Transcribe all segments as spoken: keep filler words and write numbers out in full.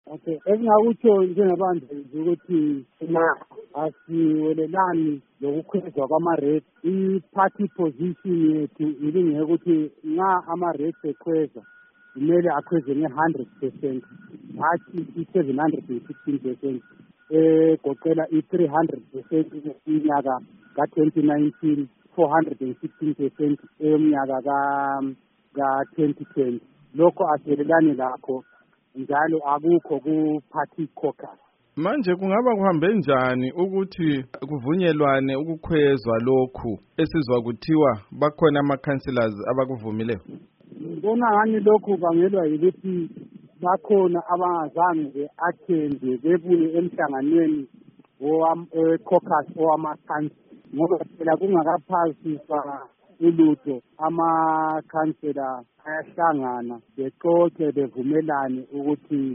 Okay, engingakutsho njengabantu ukuthi na asiwelelani lokukhwezwa kwama-rate. I-party position yethu ilingeke ukuthi nxa ama-rate ekhweza kumele akhweze nge-hundred percent, hathi i-seven hundred and sixteen percent egoqela i-three hundred percent iminyaka ka-twenty nineteen, four hundred and sixteen percent eyomnyaka ka-twenty twenty. Lokho asiwelelani lakho njalo akukho ku-party caucus. Manje kungaba kuhambe njani ukuthi kuvunyelwane ukukhwezwa lokhu esizwa kuthiwa bakhona ama-councillors abakuvumileyo? Ngibona ngani lokhu bangelwa yikuthi bakhona abangazange be-attende bebuye emhlanganweni we-caucus owama-council, ngoba phela kungakaphasiswa ulutho ama-councillor ayahlangana bexoxe bevumelane ukuthi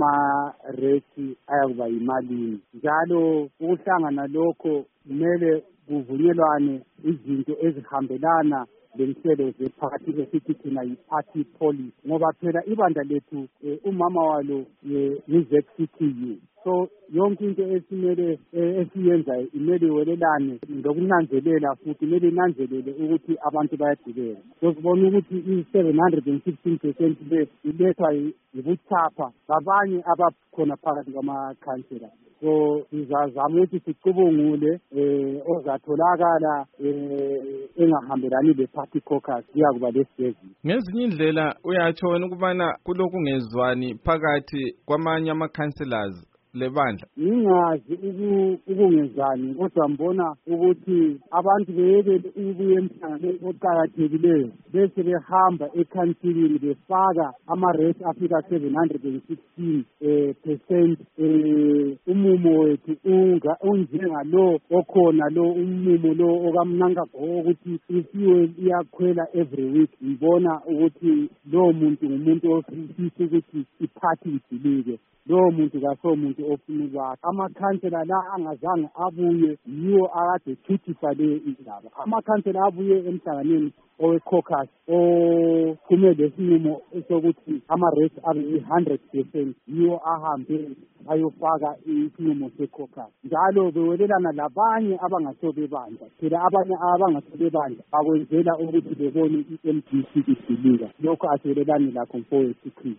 ama-rate ayakuba yimalini. Njalo ukuhlangana lokho kumele kuvunyelwane izinto ezihambelana lenhlelo zephakathi esithi thina yi-party policy, ngoba phela ibandla lethu umama walo yi-Z C T U. So yonke into esimele esiyenzayo imele iwelelane ngokunanzelela, futhi imele inanzelele ukuthi abantu bayadibeka. So sibona ukuthi i-seven hundred and sixteen percent le ilethwa yibuthapha babanye abakhona phakathi kwama-councillor. So sizazama ukuthi sicubungule ozatholakala engahambelani le-party caucus kuyakuba lesizwe. Ngezinye indlela uyatshona ukubana kulokungezwani phakathi kwamanye ama-councillors lebandla? Ngingazi ukungezani, kodwa mbona ukuthi abantu beyekele ukubuya emhlanganweni oqakathekileyo bese behamba ekhansilini befaka ama-rate afika seven hundred and sixteen percent. Umumo wethu unjengalo okhona lo umumo lo okamnankagwa ukuthi i-fuel iyakhwela every week. Ngibona ukuthi lo muntu ngumuntu ofisa ukuthi iphathi idilike. Lo muntu kaso muntu ofuna ukwakha. Amakhansela la angazange abuye yiwo akade thuthisa le indaba. Amakhansela abuye emhlanganweni owe-caucus ophume lesinqumo sokuthi ama-rate abe yi-hundred percent, yiwo ahambe ayofaka isinqumo se-caucus. Njalo bewelelana labanye abangasobebandla. Phela abanye abangasobebandla bakwenzela ukuthi bebone i-M D C idilika. Lokho asiwelelani lakho mfowethu.